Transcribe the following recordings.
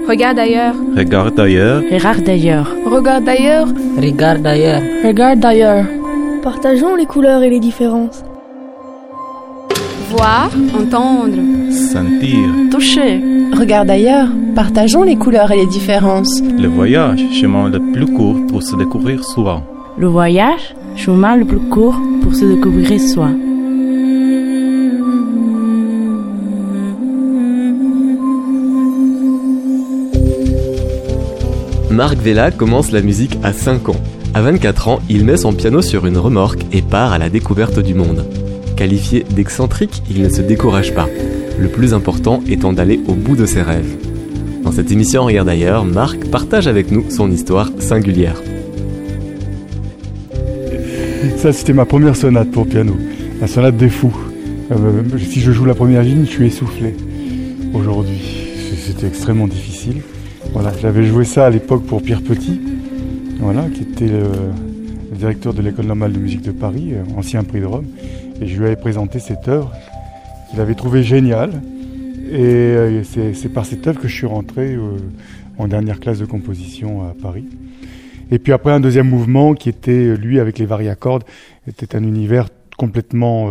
Regarde ailleurs. Regarde ailleurs. Regarde d'ailleurs. Regarde ailleurs. Regarde d'ailleurs. Regarde d'ailleurs. Partageons les couleurs et les différences. Voir, entendre. Sentir. Toucher. Regarde ailleurs. Partageons les couleurs et les différences. Le voyage, chemin le plus court pour se découvrir soi. Le voyage, chemin le plus court pour se découvrir soi. Marc Vella commence la musique à 5 ans. À 24 ans, il met son piano sur une remorque et part à la découverte du monde. Qualifié d'excentrique, il ne se décourage pas. Le plus important étant d'aller au bout de ses rêves. Dans cette émission Regarde ailleurs, Marc partage avec nous son histoire singulière. Ça, c'était ma première sonate pour piano, la sonate des fous. Si je joue la première ligne, je suis essoufflé aujourd'hui. C'était extrêmement difficile. Voilà, j'avais joué ça à l'époque pour Pierre Petit, voilà, qui était le directeur de l'École normale de musique de Paris, ancien prix de Rome, et je lui avais présenté cette œuvre qu'il avait trouvée géniale. Et c'est par cette œuvre que je suis rentré en dernière classe de composition à Paris. Et puis après un deuxième mouvement qui était, lui, avec les variacordes, était un univers complètement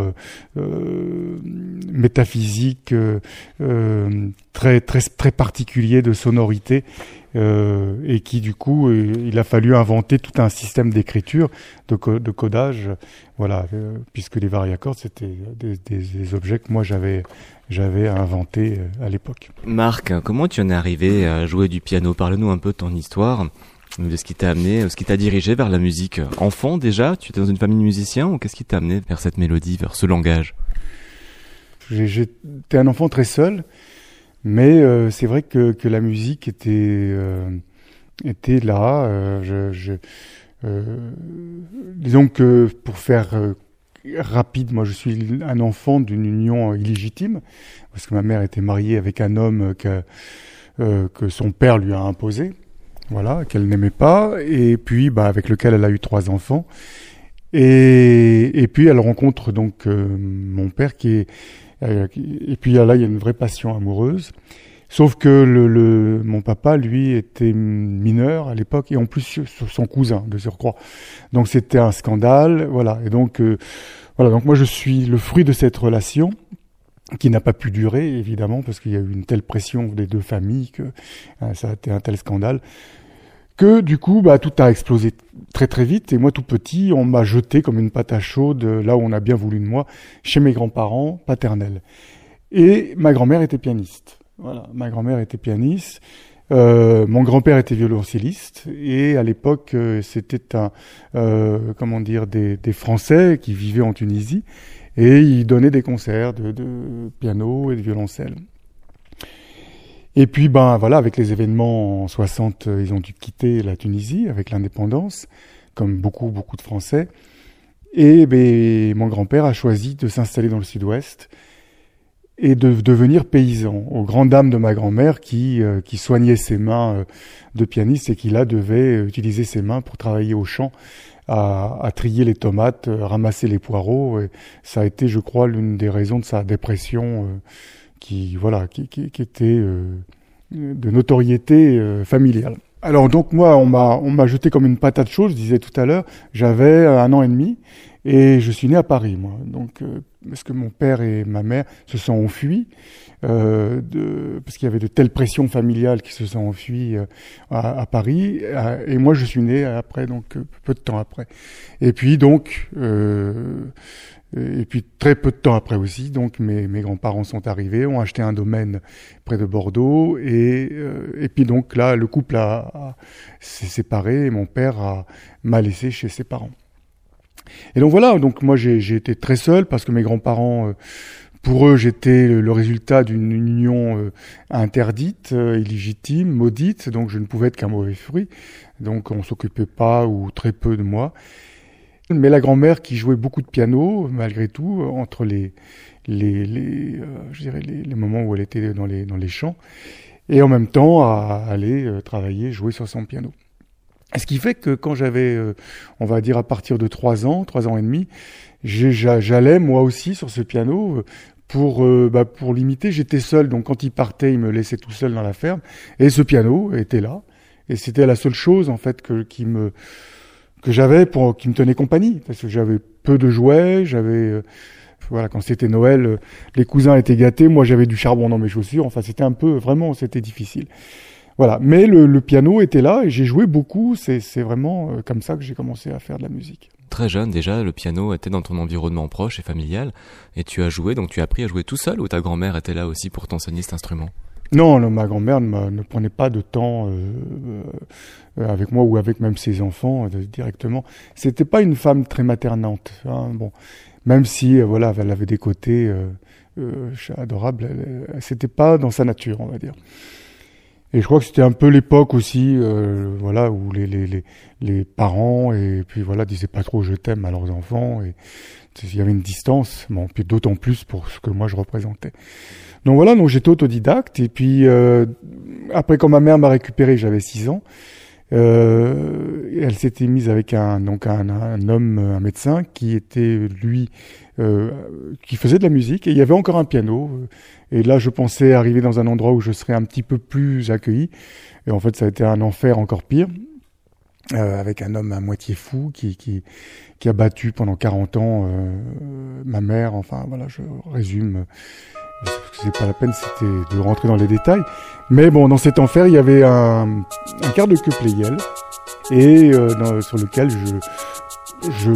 métaphysique, très particulier de sonorité, et qui du coup, il a fallu inventer tout un système d'écriture, de codage, voilà, puisque les variacordes c'était des objets que moi j'avais inventés à l'époque. Marc, comment tu en es arrivé à jouer du piano ? Parle-nous un peu de ton histoire, de ce qui t'a amené, ce qui t'a dirigé vers la musique. Enfant déjà, tu étais dans une famille de musiciens, ou qu'est-ce qui t'a amené vers cette mélodie, vers ce langage ? J'étais un enfant très seul, mais c'est vrai que la musique était là. Disons que pour faire rapide, moi je suis un enfant d'une union illégitime, parce que ma mère était mariée avec un homme que son père lui a imposé. Voilà, qu'elle n'aimait pas, et puis avec lequel elle a eu 3 enfants. Et puis elle rencontre donc mon père et puis là il y a une vraie passion amoureuse. Sauf que mon papa, lui, était mineur à l'époque, et en plus son cousin de surcroît. Donc c'était un scandale, voilà. Et donc donc moi je suis le fruit de cette relation, qui n'a pas pu durer, évidemment, parce qu'il y a eu une telle pression des deux familles que ça a été un tel scandale, que du coup, tout a explosé très très vite. Et moi, tout petit, on m'a jeté comme une patate chaude, là où on a bien voulu de moi, chez mes grands-parents paternels. Et ma grand-mère était pianiste. Voilà, ma grand-mère était pianiste. Mon grand-père était violoncelliste. Et à l'époque, c'était des Français qui vivaient en Tunisie. Et ils donnaient des concerts de piano et de violoncelle. Et puis, avec les événements en 60, ils ont dû quitter la Tunisie avec l'indépendance, comme beaucoup de Français. Et mon grand-père a choisi de s'installer dans le sud-ouest et de devenir paysan, aux grandes dames de ma grand-mère qui soignait ses mains de pianiste et qui là devait utiliser ses mains pour travailler au champ, à trier les tomates, ramasser les poireaux. Et ça a été, je crois, l'une des raisons de sa dépression qui était de notoriété familiale. Alors donc moi, on m'a jeté comme une patate chaude, je disais tout à l'heure. J'avais 1 an et demi et je suis né à Paris, moi. Donc parce que mon père et ma mère se sont enfuis, parce qu'il y avait de telles pressions familiales qui se sont enfuis à Paris. Et moi, je suis né après, donc peu de temps après. Et puis donc. Et puis très peu de temps après aussi, donc mes grands-parents sont arrivés, ont acheté un domaine près de Bordeaux, et puis donc là le couple s'est séparé et mon père m'a laissé chez ses parents. Et donc voilà, donc moi j'ai été très seul parce que mes grands-parents, pour eux j'étais le résultat d'une union interdite, illégitime, maudite, donc je ne pouvais être qu'un mauvais fruit, donc on s'occupait pas ou très peu de moi. Mais la grand-mère qui jouait beaucoup de piano, malgré tout, entre les moments où elle était dans les champs, et en même temps à aller travailler, jouer sur son piano. Ce qui fait que quand j'avais, on va dire à partir de 3 ans et demi, j'allais moi aussi sur ce piano pour l'imiter. J'étais seul, donc quand il partait, il me laissait tout seul dans la ferme. Et ce piano était là. Et c'était la seule chose, en fait, qui me tenait compagnie. Parce que j'avais peu de jouets, quand c'était Noël, les cousins étaient gâtés, moi j'avais du charbon dans mes chaussures. Enfin, c'était c'était difficile. Voilà. Mais le piano était là et j'ai joué beaucoup. C'est vraiment comme ça que j'ai commencé à faire de la musique. Très jeune déjà, le piano était dans ton environnement proche et familial, et tu as joué, donc tu as appris à jouer tout seul, ou ta grand-mère était là aussi pour t'enseigner cet instrument? Non, ma grand-mère ne prenait pas de temps avec moi ou avec même ses enfants directement. C'était pas une femme très maternante, hein, bon, même si elle avait des côtés adorables, c'était pas dans sa nature, on va dire. Et je crois que c'était un peu l'époque aussi, où les parents et puis disaient pas trop je t'aime à leurs enfants, et il y avait une distance, puis d'autant plus pour ce que moi je représentais. Donc j'étais autodidacte, et puis après quand ma mère m'a récupéré, j'avais 6 ans, elle s'était mise avec un homme, un médecin qui était lui qui faisait de la musique, et il y avait encore un piano, et là je pensais arriver dans un endroit où je serais un petit peu plus accueilli, et en fait ça a été un enfer encore pire, avec un homme à moitié fou qui a battu pendant 40 ans ma mère. Enfin voilà, je résume, c'est pas la peine c'était de rentrer dans les détails, mais bon, dans cet enfer il y avait un quart de queue Pleyel, et sur lequel je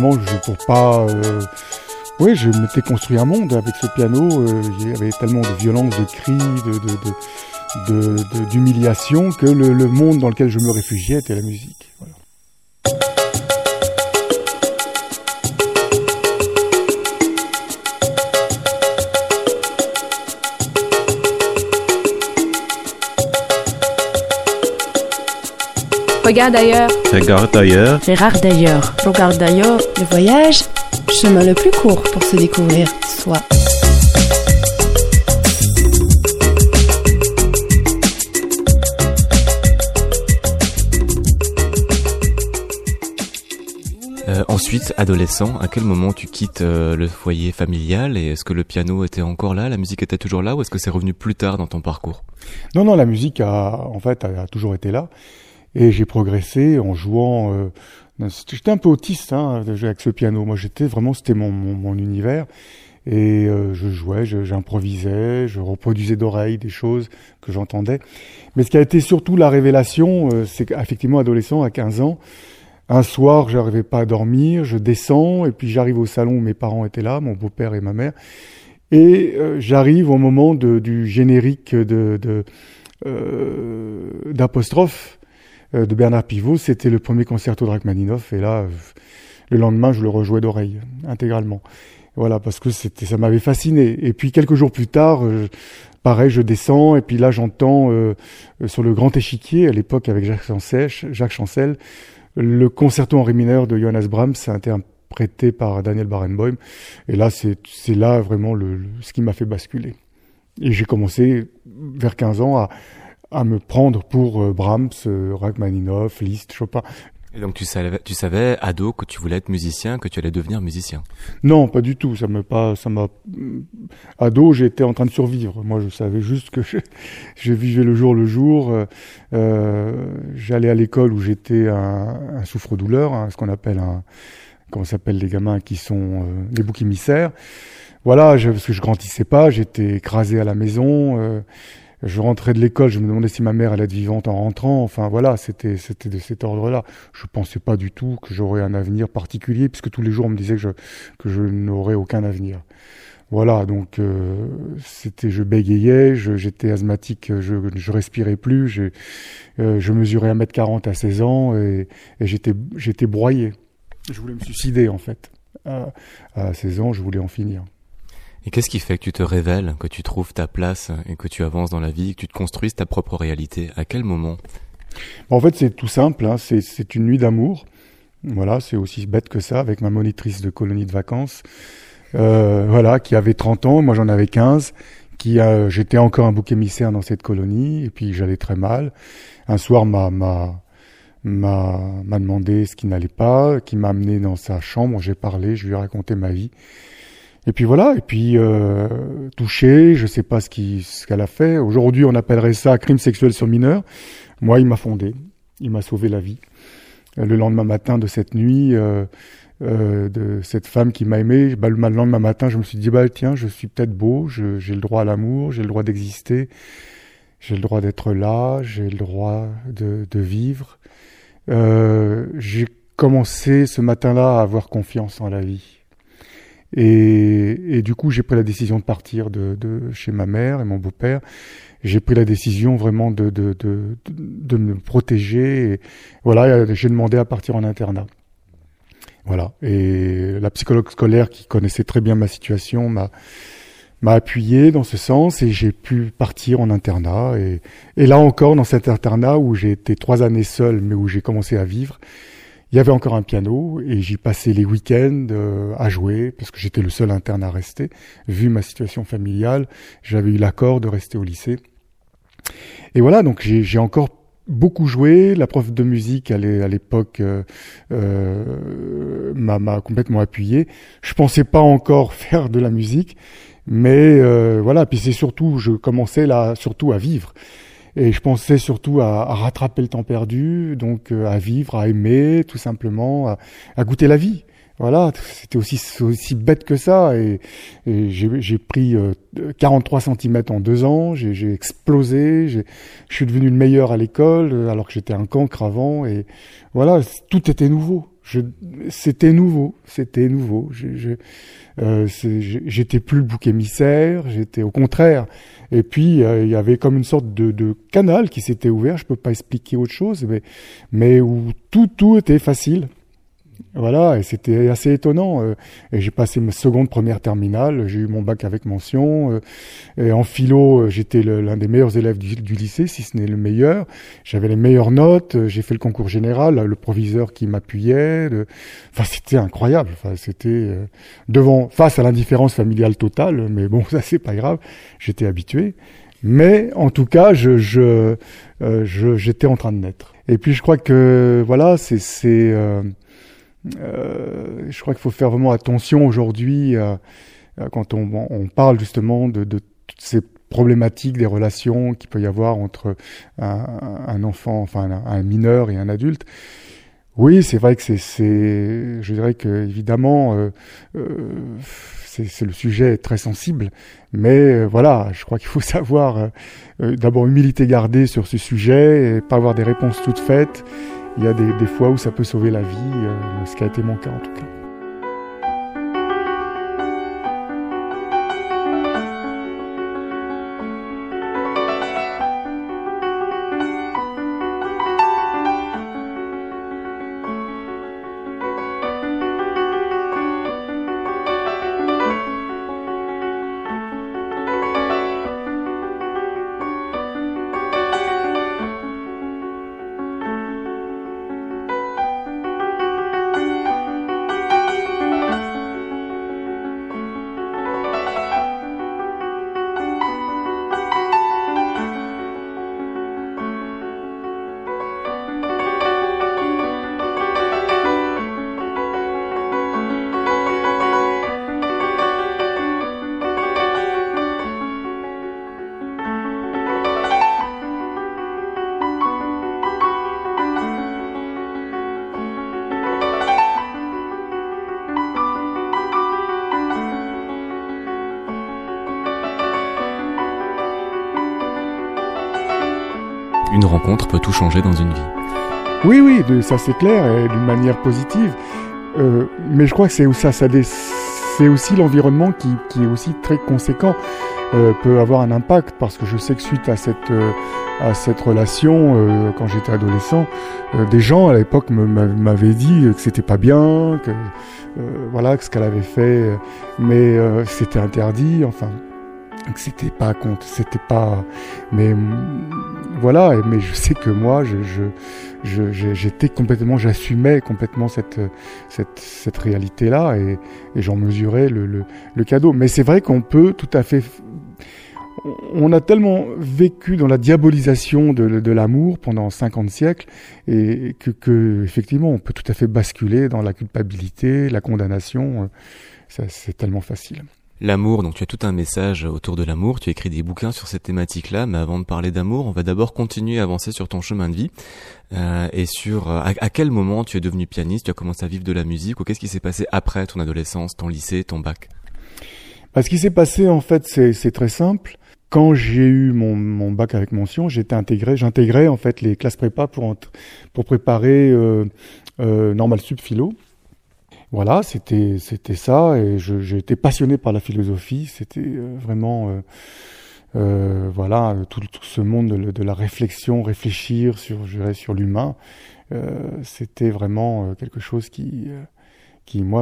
m'étais construit un monde avec ce piano. Il y avait tellement de violence, de cris, d'humiliation, que le monde dans lequel je me réfugiais était la musique. Voilà. Regarde ailleurs. Regarde ailleurs. Gérard d'ailleurs. Regarde d'ailleurs. Le voyage, chemin le plus court pour se découvrir soi. Ensuite, adolescent, à quel moment tu quittes le foyer familial, et est-ce que le piano était encore là, la musique était toujours là, ou est-ce que c'est revenu plus tard dans ton parcours? Non, la musique a toujours été là, et j'ai progressé en jouant. J'étais un peu autiste avec ce piano. Moi, c'était mon univers, et je jouais, j'improvisais, je reproduisais d'oreilles des choses que j'entendais. Mais ce qui a été surtout la révélation, c'est qu'effectivement, adolescent, à 15 ans, un soir, j'arrivais pas à dormir, je descends, et puis j'arrive au salon où mes parents étaient là, mon beau-père et ma mère, et j'arrive au moment du générique d'Apostrophe de Bernard Pivot. C'était le premier concerto de Rachmaninoff, et là, le lendemain, je le rejouais d'oreille, intégralement. Voilà, parce que ça m'avait fasciné. Et puis, quelques jours plus tard, pareil, je descends, et puis là, j'entends sur le grand échiquier, à l'époque avec Jacques Chancel, le concerto en ré mineur de Johannes Brahms, interprété par Daniel Barenboim. Et là, c'est là vraiment ce qui m'a fait basculer. Et j'ai commencé, vers 15 ans, à me prendre pour Brahms, Rachmaninoff, Liszt, Chopin. Et donc tu savais, ado, que tu voulais être musicien, que tu allais devenir musicien? Non, pas du tout. Ado, j'étais en train de survivre. Moi, je savais juste que je vivais le jour. J'allais à l'école où j'étais un souffre-douleur, ce qu'on appelle comment s'appellent les gamins qui sont les boucs émissaires. Voilà, parce que je grandissais pas, j'étais écrasé à la maison. Je rentrais de l'école, je me demandais si ma mère allait être vivante en rentrant. Enfin voilà, c'était de cet ordre-là. Je pensais pas du tout que j'aurais un avenir particulier, puisque tous les jours on me disait que je n'aurais aucun avenir. Voilà, donc je bégayais, j'étais asthmatique, je respirais plus, je mesurais 1m40 à 16 ans, et j'étais broyé. Je voulais me suicider en fait. À 16 ans, je voulais en finir. Et qu'est-ce qui fait que tu te révèles, que tu trouves ta place et que tu avances dans la vie, que tu te construises ta propre réalité? À quel moment? En fait, c'est tout simple, c'est une nuit d'amour. Voilà, c'est aussi bête que ça, avec ma monitrice de colonie de vacances, qui avait 30 ans, moi j'en avais 15, j'étais encore un bouc émissaire dans cette colonie, et puis j'allais très mal. Un soir, m'a demandé ce qui n'allait pas, qui m'a amené dans sa chambre, j'ai parlé, je lui ai raconté ma vie. Et puis voilà, et puis touché, je sais pas ce qu'elle a fait. Aujourd'hui, on appellerait ça crime sexuel sur mineur. Moi, il m'a fondé, il m'a sauvé la vie. Le lendemain matin de cette nuit, de cette femme qui m'a aimé, le lendemain matin, je me suis dit, tiens, je suis peut-être beau, j'ai le droit à l'amour, j'ai le droit d'exister, j'ai le droit d'être là, j'ai le droit de vivre. J'ai commencé ce matin-là à avoir confiance en la vie. Et du coup, j'ai pris la décision de partir de chez ma mère et mon beau-père. J'ai pris la décision vraiment de me protéger. Et voilà, j'ai demandé à partir en internat. Voilà. Et la psychologue scolaire qui connaissait très bien ma situation m'a appuyé dans ce sens et j'ai pu partir en internat. Et là encore, dans cet internat où j'ai été 3 années seul, mais où j'ai commencé à vivre, il y avait encore un piano et j'y passais les week-ends à jouer parce que j'étais le seul interne à rester. Vu ma situation familiale, j'avais eu l'accord de rester au lycée. Et voilà, donc j'ai encore beaucoup joué. La prof de musique à l'époque m'a complètement appuyé. Je pensais pas encore faire de la musique, mais voilà. Puis c'est surtout, je commençais là surtout à vivre. Et je pensais surtout à rattraper le temps perdu, donc à vivre, à aimer, tout simplement, à goûter la vie. Voilà, c'était aussi bête que ça. Et j'ai pris 43 cm en 2 ans, j'ai explosé, je suis devenu le meilleur à l'école, alors que j'étais un cancre avant. Et voilà, tout était nouveau. C'était nouveau. J'étais plus le bouc émissaire, j'étais au contraire. Et puis il y avait comme une sorte de canal qui s'était ouvert. Je peux pas expliquer autre chose, mais où tout était facile. Voilà, et c'était assez étonnant. Et j'ai passé ma première terminale, j'ai eu mon bac avec mention. Et en philo, j'étais l'un des meilleurs élèves du lycée, si ce n'est le meilleur. J'avais les meilleures notes. J'ai fait le concours général, le proviseur qui m'appuyait. Enfin, c'était incroyable. Enfin, c'était face à l'indifférence familiale totale. Mais bon, ça c'est pas grave. J'étais habitué. Mais en tout cas, j'étais en train de naître. Et puis je crois que voilà, je crois qu'il faut faire vraiment attention aujourd'hui quand on parle justement de toutes ces problématiques des relations qu'il peut y avoir entre un enfant, enfin un mineur et un adulte. Oui, c'est vrai que je dirais que évidemment c'est le sujet est très sensible, mais voilà, je crois qu'il faut savoir d'abord humilité garder sur ce sujet et pas avoir des réponses toutes faites. Il y a des fois où ça peut sauver la vie, ce qui a été mon cas en tout cas. Une rencontre peut tout changer dans une vie. Oui, ça c'est clair, et d'une manière positive. Mais je crois que c'est aussi l'environnement qui est aussi très conséquent, peut avoir un impact, parce que je sais que suite à cette relation, quand j'étais adolescent, des gens à l'époque m'avaient dit que c'était pas bien, que voilà, que ce qu'elle avait fait, mais c'était interdit, enfin. C'était pas, mais voilà, mais je sais que moi, j'assumais complètement cette réalité-là et j'en mesurais le cadeau. Mais c'est vrai qu'on peut tout à fait, on a tellement vécu dans la diabolisation de l'amour pendant 50 siècles et que effectivement, on peut tout à fait basculer dans la culpabilité, la condamnation. c'est tellement facile. L'amour, donc tu as tout un message autour de l'amour, tu as écrit des bouquins sur cette thématique-là, mais avant de parler d'amour, on va d'abord continuer à avancer sur ton chemin de vie et sur à quel moment tu es devenu pianiste, tu as commencé à vivre de la musique, ou qu'est-ce qui s'est passé après ton adolescence, ton lycée, ton bac? Ce qui s'est passé, en fait, c'est très simple. Quand j'ai eu mon bac avec mention, j'intégrais en fait les classes prépa pour préparer Normal Sup Philo. Voilà, c'était ça, et j'ai été passionné par la philosophie. C'était vraiment voilà, tout ce monde de la réflexion, réfléchir sur l'humain. C'était vraiment quelque chose qui moi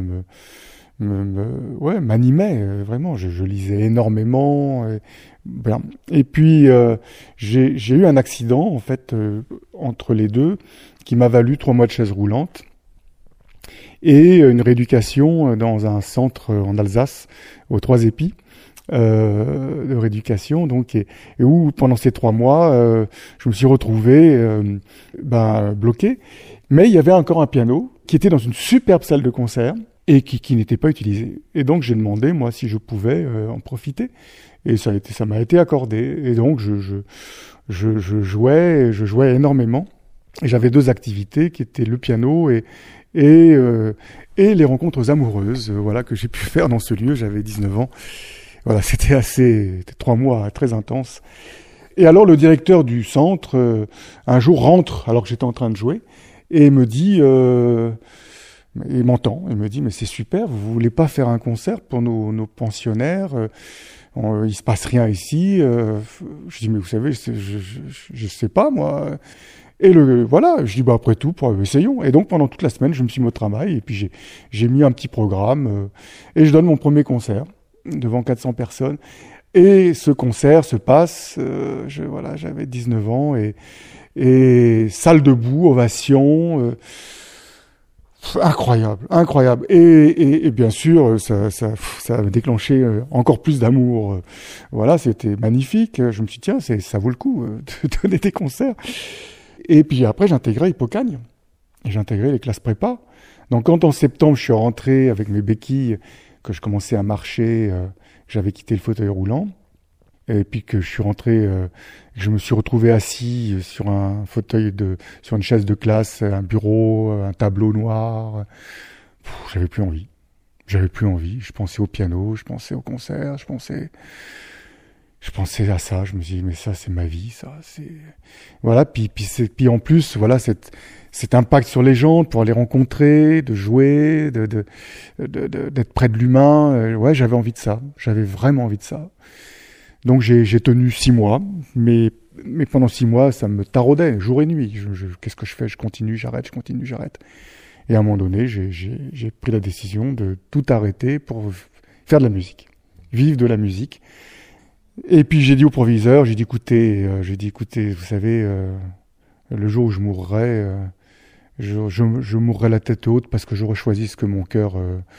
m'animait vraiment. Je lisais énormément. Et puis j'ai eu un accident en fait entre les deux qui m'a valu 3 mois de chaise roulante et une rééducation dans un centre en Alsace, aux 3 Épis, de rééducation, donc, et où pendant ces 3 mois, je me suis retrouvé bloqué. Mais il y avait encore un piano qui était dans une superbe salle de concert et qui n'était pas utilisé. Et donc j'ai demandé, moi, si je pouvais en profiter. Et ça m'a été accordé. Et donc je jouais énormément. Et j'avais 2 activités qui étaient le piano et les rencontres amoureuses, voilà, que j'ai pu faire dans ce lieu. J'avais 19 ans. Voilà, c'était 3 mois très intenses. Et alors le directeur du centre, un jour rentre alors que j'étais en train de jouer et me dit, il m'entend, il me dit, mais c'est super, vous voulez pas faire un concert pour nos pensionnaires, il se passe rien ici. Je dis, mais vous savez, je sais pas moi. Et voilà, je dis, après tout, essayons. Et donc, pendant toute la semaine, je me suis mis au travail, et puis j'ai mis un petit programme, et je donne mon premier concert, devant 400 personnes. Et ce concert se passe, j'avais 19 ans, et salle debout, ovation, incroyable. Et bien sûr, ça a déclenché encore plus d'amour. Voilà, c'était magnifique. Je me suis dit, tiens, ça vaut le coup de donner des concerts. Et puis après, j'ai intégré Hippocagne. Et j'ai intégré les classes prépa. Donc quand en septembre, je suis rentré avec mes béquilles, que je commençais à marcher, j'avais quitté le fauteuil roulant. Et puis que je suis rentré, je me suis retrouvé assis sur un fauteuil sur une chaise de classe, un bureau, un tableau noir. J'avais plus envie. Je pensais au piano, je pensais au concert, je pensais à ça. Je me dis, mais ça, c'est ma vie, ça. Voilà. Puis en plus, voilà, cet impact sur les gens, de pouvoir les rencontrer, de jouer, d'être près de l'humain. Ouais, j'avais envie de ça. J'avais vraiment envie de ça. Donc j'ai tenu 6 mois, mais pendant 6 mois, ça me taraudait, jour et nuit. Qu'est-ce que je fais? Je continue, j'arrête. Et à un moment donné, j'ai pris la décision de tout arrêter pour faire de la musique, vivre de la musique. Et puis j'ai dit au proviseur, j'ai dit écoutez, vous savez, le jour où je mourrai, je mourrai la tête haute parce que j'aurai choisi ce que mon cœur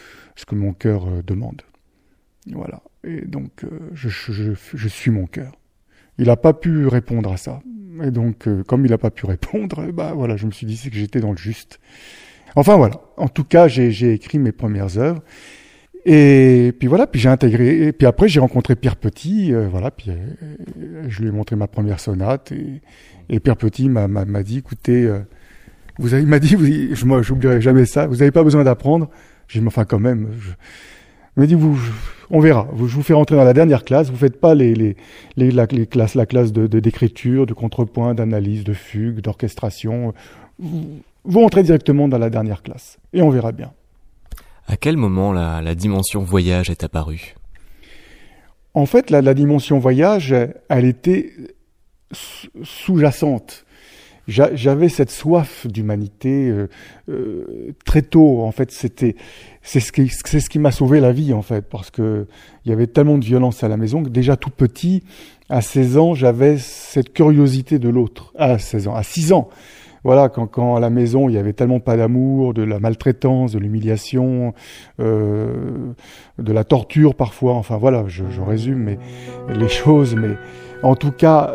demande. Voilà. Et donc, je suis mon cœur. Il n'a pas pu répondre à ça. Et donc, comme il n'a pas pu répondre, voilà, je me suis dit que j'étais dans le juste. Enfin, voilà. En tout cas, j'ai écrit mes premières œuvres. Et puis voilà, puis j'ai intégré. Et puis après, j'ai rencontré Pierre Petit. Voilà, puis je lui ai montré ma première sonate. Et Pierre Petit m'a dit, écoutez, il m'a dit, moi, j'oublierai jamais ça. Vous n'avez pas besoin d'apprendre. J'ai dit, mais enfin, quand même. Il m'a dit, on verra. Je vous fais rentrer dans la dernière classe. Vous faites pas la classe d'écriture, de contrepoint, d'analyse, de fugue, d'orchestration. Vous entrez directement dans la dernière classe. Et on verra bien. À quel moment la dimension voyage est apparue? En fait, la dimension voyage, elle était sous-jacente. J'avais cette soif d'humanité très tôt. En fait, c'est ce qui m'a sauvé la vie, en fait, parce que il y avait tellement de violence à la maison que déjà tout petit, à 16 ans, j'avais cette curiosité de l'autre. À 16 ans, à 6 ans. Voilà, quand à la maison, il y avait tellement pas d'amour, de la maltraitance, de l'humiliation, de la torture parfois. Enfin voilà, je résume les choses, mais en tout cas,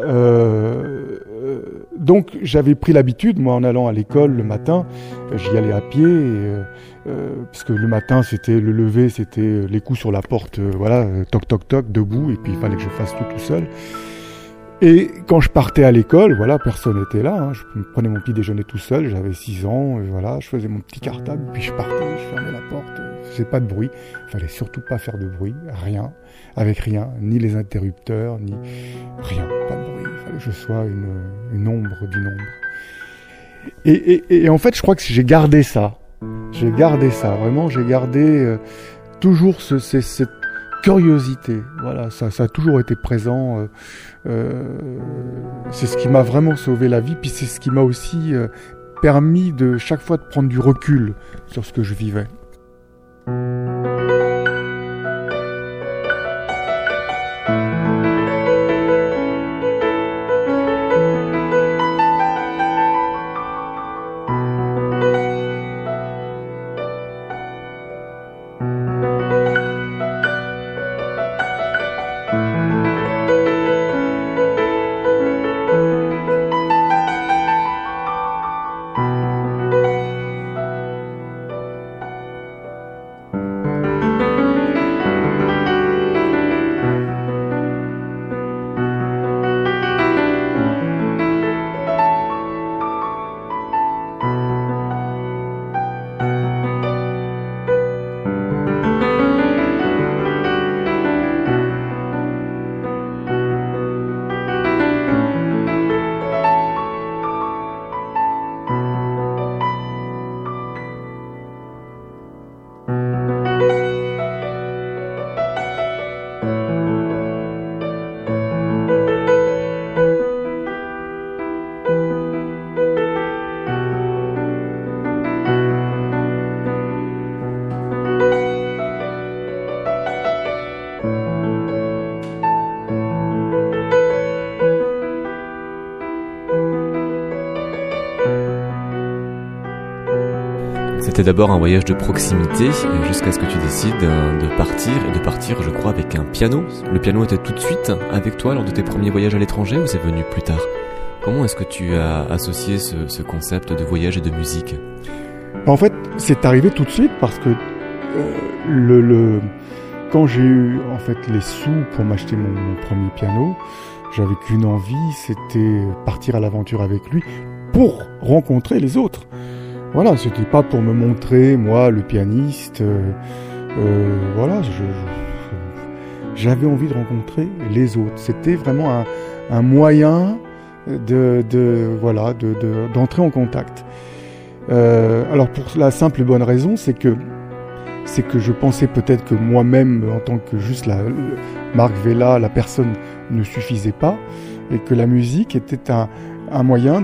donc j'avais pris l'habitude, moi, en allant à l'école le matin, j'y allais à pied, puisque le matin, c'était le lever, c'était les coups sur la porte, toc toc toc, debout, et puis il fallait que je fasse tout seul. Et quand je partais à l'école, personne n'était là, hein. Je prenais mon petit déjeuner tout seul, j'avais 6 ans, et je faisais mon petit cartable, puis je partais, je fermais la porte, je faisais pas de bruit, il fallait surtout pas faire de bruit, avec rien, ni les interrupteurs, ni rien, pas de bruit, il fallait que je sois une ombre d'une ombre. Et en fait, je crois que j'ai gardé ça, vraiment, j'ai gardé toujours cette curiosité, ça a toujours été présent. C'est ce qui m'a vraiment sauvé la vie, puis c'est ce qui m'a aussi permis de chaque fois de prendre du recul sur ce que je vivais. C'était d'abord un voyage de proximité jusqu'à ce que tu décides de partir, je crois, avec un piano. Le piano était tout de suite avec toi lors de tes premiers voyages à l'étranger ou c'est venu plus tard? Comment est-ce que tu as associé ce concept de voyage et de musique? En fait, c'est arrivé tout de suite parce que quand j'ai eu en fait les sous pour m'acheter mon premier piano, j'avais qu'une envie, c'était partir à l'aventure avec lui pour rencontrer les autres. C'était pas pour me montrer, moi, le pianiste. J'avais envie de rencontrer les autres. C'était vraiment un moyen d'entrer en contact. Alors pour la simple et bonne raison, c'est que je pensais peut-être que moi-même, en tant que juste Marc Vella, la personne ne suffisait pas, et que la musique était un moyen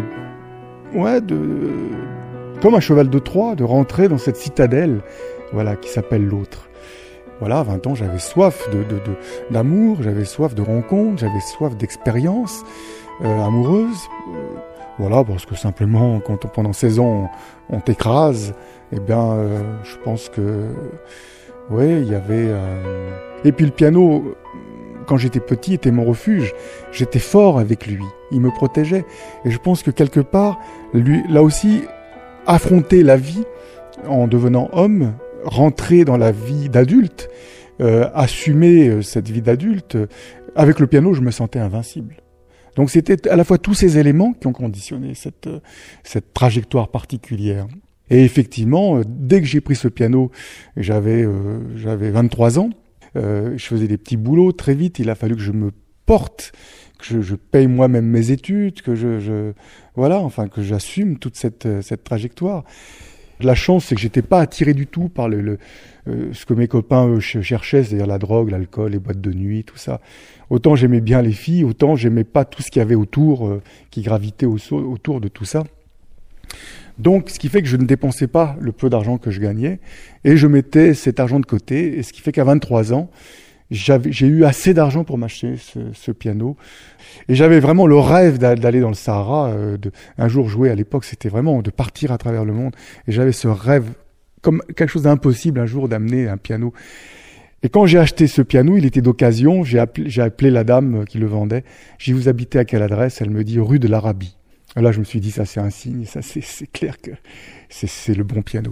comme un cheval de Troie, de rentrer dans cette citadelle, qui s'appelle l'autre. 20 ans, j'avais soif d'amour, j'avais soif de rencontres, j'avais soif d'expériences amoureuses. Parce que simplement, quand pendant 16 ans, on t'écrase, je pense que, il y avait... Et puis le piano, quand j'étais petit, était mon refuge. J'étais fort avec lui, il me protégeait. Et je pense que quelque part, lui, là aussi, affronter la vie en devenant homme, rentrer dans la vie d'adulte, assumer cette vie d'adulte, avec le piano, je me sentais invincible. Donc c'était à la fois tous ces éléments qui ont conditionné cette trajectoire particulière. Et effectivement, dès que j'ai pris ce piano, j'avais 23 ans, je faisais des petits boulots très vite, il a fallu que je me porte, que je paye moi-même mes études, que que j'assume toute cette trajectoire. La chance, c'est que j'étais pas attiré du tout par ce que mes copains cherchaient, c'est-à-dire la drogue, l'alcool, les boîtes de nuit, tout ça. Autant j'aimais bien les filles, autant j'aimais pas tout ce qu'il y avait autour, qui gravitait autour de tout ça. Donc, ce qui fait que je ne dépensais pas le peu d'argent que je gagnais, et je mettais cet argent de côté, et ce qui fait qu'à 23 ans, j'ai eu assez d'argent pour m'acheter ce piano. Et j'avais vraiment le rêve d'aller dans le Sahara, un jour jouer. À l'époque, c'était vraiment de partir à travers le monde. Et j'avais ce rêve, comme quelque chose d'impossible, un jour d'amener un piano. Et quand j'ai acheté ce piano, il était d'occasion. J'ai appelé la dame qui le vendait. J'ai dit, vous habitez à quelle adresse? Elle me dit, rue de l'Arabie. Là, je me suis dit, ça c'est un signe. Ça, c'est clair que c'est le bon piano.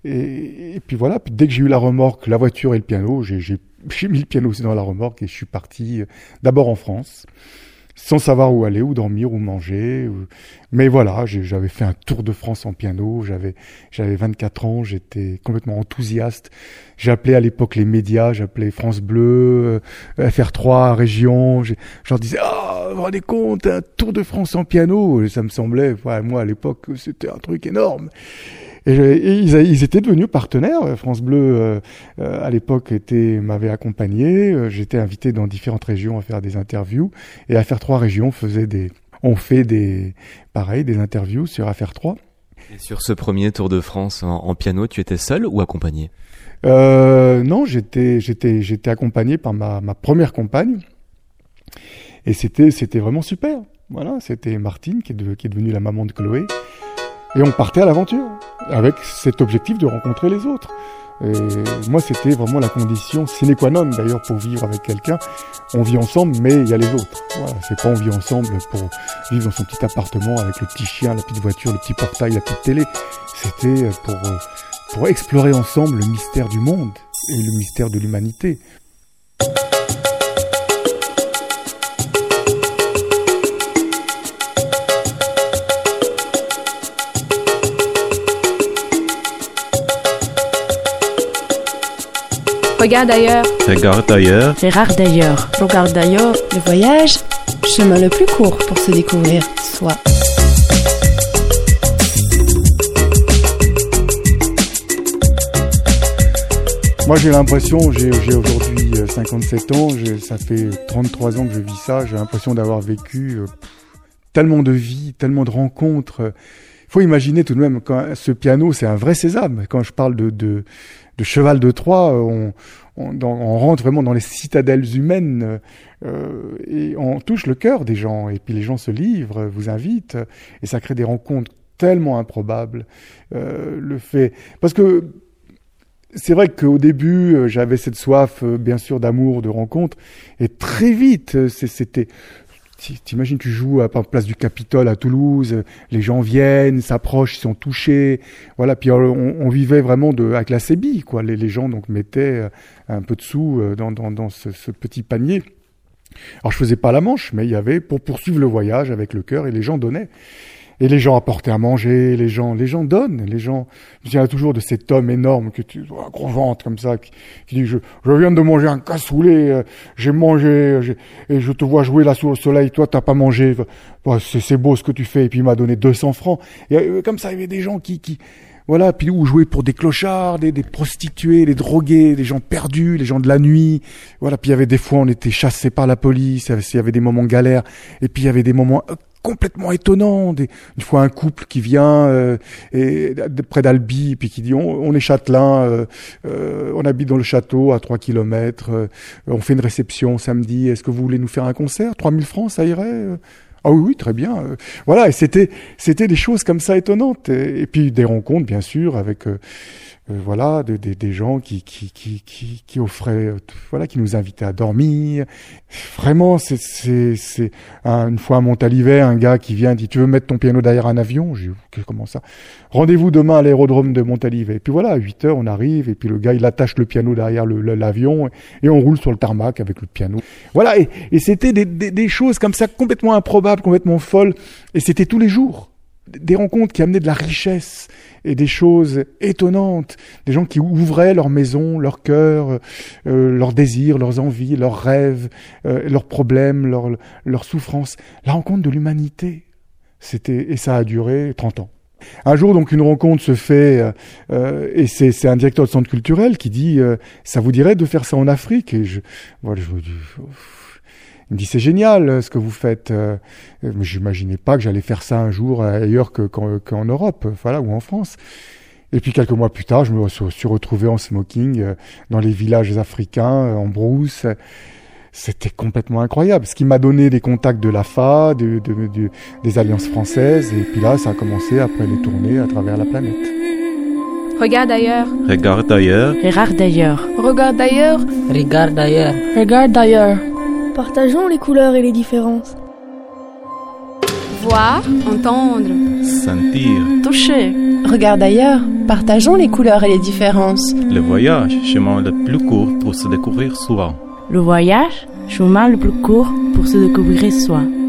Et puis voilà, puis dès que j'ai eu la remorque, la voiture et le piano, j'ai mis le piano aussi dans la remorque et je suis parti d'abord en France, sans savoir où aller, où dormir, où manger. Mais voilà, j'avais fait un tour de France en piano, j'avais 24 ans, j'étais complètement enthousiaste. J'appelais à l'époque les médias, j'appelais France Bleu, FR3, Région, je leur disais « Ah, vous vous rendez compte, un tour de France en piano ?» Et ça me semblait, moi à l'époque, c'était un truc énorme. Et ils étaient devenus partenaires. France Bleu, à l'époque, m'avait accompagné. J'étais invité dans différentes régions à faire des interviews. Et FR3 Région ont fait des interviews sur FR3. Et sur ce premier Tour de France en piano, tu étais seul ou accompagné ? Non, j'étais accompagné par ma première compagne. Et c'était vraiment super. Voilà, c'était Martine qui est devenue la maman de Chloé. Et on partait à l'aventure, avec cet objectif de rencontrer les autres. Et moi, c'était vraiment la condition sine qua non, d'ailleurs, pour vivre avec quelqu'un. On vit ensemble, mais il y a les autres. Voilà, c'est pas on vit ensemble pour vivre dans son petit appartement avec le petit chien, la petite voiture, le petit portail, la petite télé. C'était pour explorer ensemble le mystère du monde et le mystère de l'humanité. Regarde ailleurs. Regarde ailleurs. Regarde d'ailleurs. Regarde d'ailleurs. Le voyage, chemin le plus court pour se découvrir soi. Moi, j'ai l'impression, j'ai aujourd'hui 57 ans, ça fait 33 ans que je vis ça, j'ai l'impression d'avoir vécu tellement de vie, tellement de rencontres. Il faut imaginer tout de même, quand ce piano, c'est un vrai sésame. Quand je parle de cheval de Troie, on rentre vraiment dans les citadelles humaines et on touche le cœur des gens. Et puis les gens se livrent, vous invitent, et ça crée des rencontres tellement improbables. Parce que c'est vrai qu'au début, j'avais cette soif, bien sûr, d'amour, de rencontre, et très vite, c'était... T'imagines, tu joues à Place du Capitole à Toulouse, les gens viennent, s'approchent, ils sont touchés, voilà. Puis on vivait vraiment avec la sébille, quoi. Les gens donc mettaient un peu de sous dans ce petit panier. Alors je faisais pas la manche, mais il y avait pour poursuivre le voyage avec le cœur, et les gens donnaient. Et les gens apportaient à manger, les gens donnent, il y a toujours de cet homme énorme un gros ventre comme ça, qui dit je viens de manger un cassoulet, j'ai mangé, et je te vois jouer là sous le soleil, toi t'as pas mangé, c'est beau ce que tu fais, et puis il m'a donné 200 francs. Et comme ça, il y avait des gens qui voilà, puis où jouer pour des clochards, des prostituées, des drogués, des gens perdus, les gens de la nuit. Voilà, puis il y avait des fois on était chassés par la police, il y avait des moments galères, et puis il y avait des moments complètement étonnant. Une fois un couple qui vient près d'Albi, puis qui dit on est châtelain, on habite dans le château à 3 kilomètres, on fait une réception samedi, est-ce que vous voulez nous faire un concert? 3000 francs, ça irait? Ah oui, très bien. Voilà, et c'était des choses comme ça étonnantes. Et puis des rencontres, bien sûr, avec voilà, des gens qui offraient, voilà, qui nous invitaient à dormir. Vraiment, c'est une fois à Montalivet, un gars qui vient dit tu veux mettre ton piano derrière un avion? J'ai dit comment ça? Rendez-vous demain à l'aérodrome de Montalivet. Et puis voilà, à 8h on arrive, et puis le gars il attache le piano derrière l'avion, et on roule sur le tarmac avec le piano. Voilà, et c'était des choses comme ça complètement improbables, complètement folles, et c'était tous les jours. Des rencontres qui amenaient de la richesse et des choses étonnantes, des gens qui ouvraient leur maison, leur cœur, leurs désirs, leurs envies, leurs rêves, leurs problèmes, leurs souffrances. La rencontre de l'humanité, et ça a duré 30 ans. Un jour, donc, une rencontre se fait, et c'est un directeur de centre culturel qui dit ça vous dirait de faire ça en Afrique? Et je me dis... Il me dit c'est génial ce que vous faites. Mais j'imaginais pas que j'allais faire ça un jour ailleurs qu'en Europe, voilà, ou en France. Et puis quelques mois plus tard, je me suis retrouvé en smoking dans les villages africains, en brousse. C'était complètement incroyable. Ce qui m'a donné des contacts de l'AFA, des alliances françaises. Et puis là, ça a commencé après les tournées à travers la planète. Regarde ailleurs. Regarde ailleurs. Regarde d'ailleurs. Regarde d'ailleurs. Regarde d'ailleurs. Regarde d'ailleurs. Partageons les couleurs et les différences. Voir, entendre. Sentir. Toucher. Regarde ailleurs, partageons les couleurs et les différences. Le voyage, chemin le plus court pour se découvrir soi. Le voyage, chemin le plus court pour se découvrir soi.